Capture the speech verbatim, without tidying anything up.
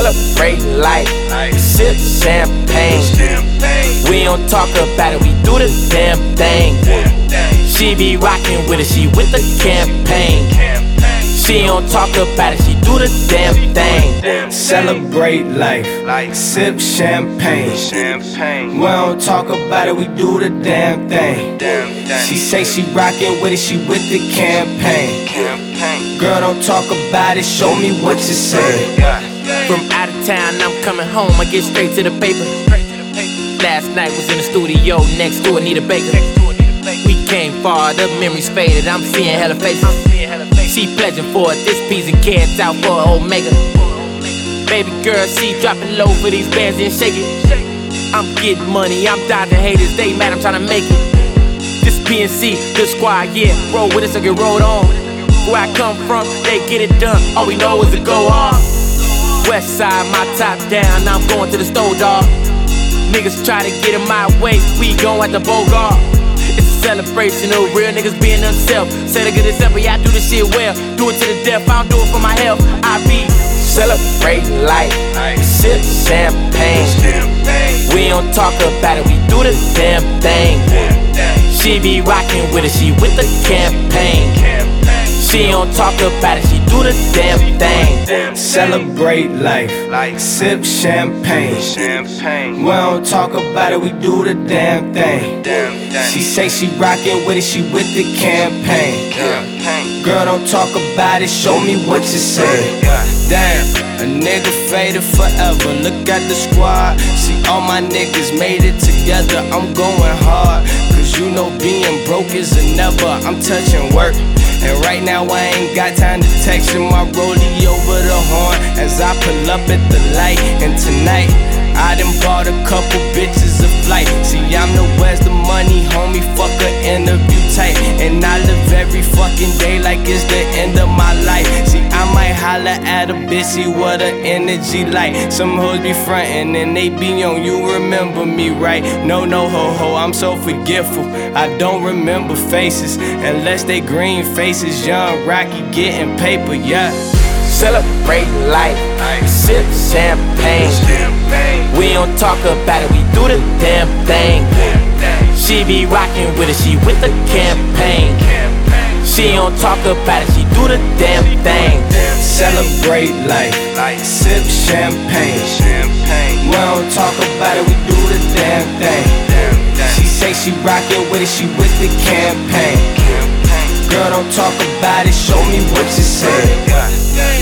Celebrate life, sip champagne. We don't talk about it, we do the damn thing. She be rockin' with it, she with the campaign. She don't talk about it, she do the damn thing. Celebrate life, sip champagne. We don't talk about it, we do the damn thing. She say she rockin' with it, she with the campaign. Girl, don't talk about it, show me what you say. From out of town, I'm coming home, I get straight to the paper. Last night was in the studio next to Anita Baker. We came far, the memories faded, I'm seeing hella faces. She pledging for it, this piece and cats out for Omega. Baby girl, she dropping low for these bands and shake it. I'm getting money, I'm dodging haters, they mad I'm tryna make it. This P N C, good squad, yeah, roll with us or get rolled on. Where I come from, they get it done, all we know is to go hard. West side, my top down, I'm going to the store, dawg. Niggas try to get in my way, we gon' at the Bogart. It's a celebration of real niggas being themselves. Say they get this up, but yeah, I do this shit well. Do it to the death, I don't do it for my health. I be celebrate life, sip champagne. We don't talk about it, we do the damn thing. She be rockin' with it, she with the campaign. She don't talk about it, she do the damn thing. Celebrate life, sip champagne. We don't talk about it, we do the damn thing. She say she rockin' with it, she with the campaign. Girl, don't talk about it, show me what you say. Damn, a nigga faded forever, look at the squad. See all my niggas made it together, I'm going hard. Cause you know being broke is a never, I'm touching work. And right now I ain't got time to text you, my rollie over the horn as I pull up at the light. And tonight, I done bought a couple bitches a flight. See, I'm the where's the money, homie, fuck a interview tight. And I live every fucking day like it's the end of my life. See, I might holler at a bitch, see what her energy like. Some hoes be frontin' and they be on, you remember me, right? No, no, ho, ho, I'm so forgetful, I don't remember faces unless they green faces. Young Rocky getting paper, yeah. Celebrate life, sip champagne. We don't talk about it, we do the damn thing. She be rockin' with it, she with the campaign. She don't talk about it, she do the damn thing. Celebrate life, sip champagne. We don't talk about it, we do the damn thing. She say she rockin' with it, she with the campaign. Girl, don't talk about it, show me what you say.